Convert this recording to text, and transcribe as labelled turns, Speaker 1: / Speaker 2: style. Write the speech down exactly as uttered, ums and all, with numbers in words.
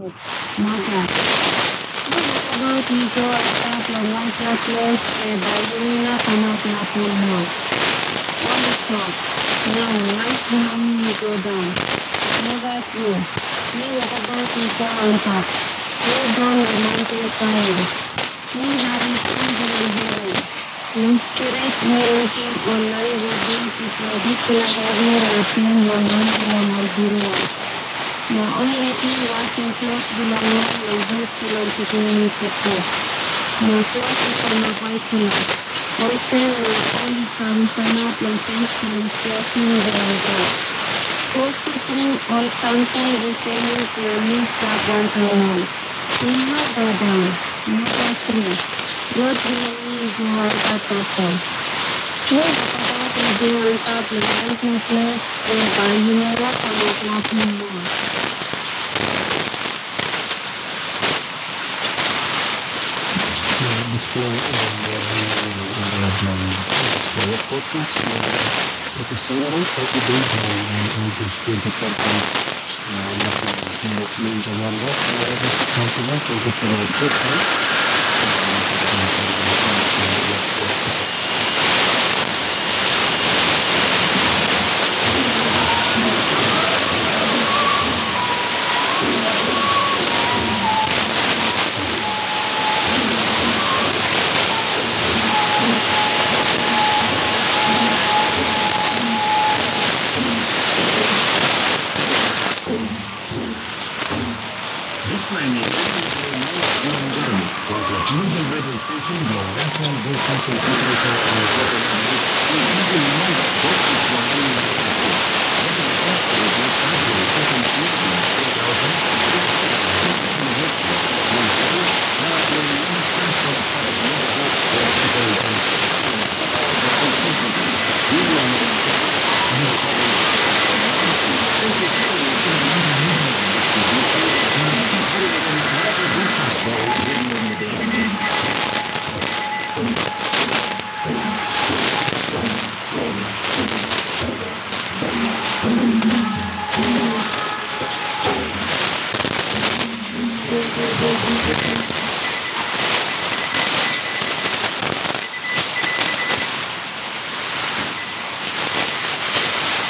Speaker 1: Good. Mother. About Nico at the Lanka place, a ballerina cannot not more. One stop. Now, right now, you go down. Never through. Me what about Nico on top? Go down the mountain side. Me having easily hearing. Inspirate me looking online with them to predict the heavier routine one one zero one. The only thing was in close below my good pillar to do me to pray. My close is on my white pillar. Also, my only comes on up and thanks to my crossing the river. Also, through all contact the same to a new stop one to one. We not go down. Never through. Road below me go out at that. Here, about the day on top of the mountain place, whereby you never come up nothing more.
Speaker 2: Display in the focus, the symbols of the day in this twenty-four point movement of one work, the complement of the photo.
Speaker 1: Thank you.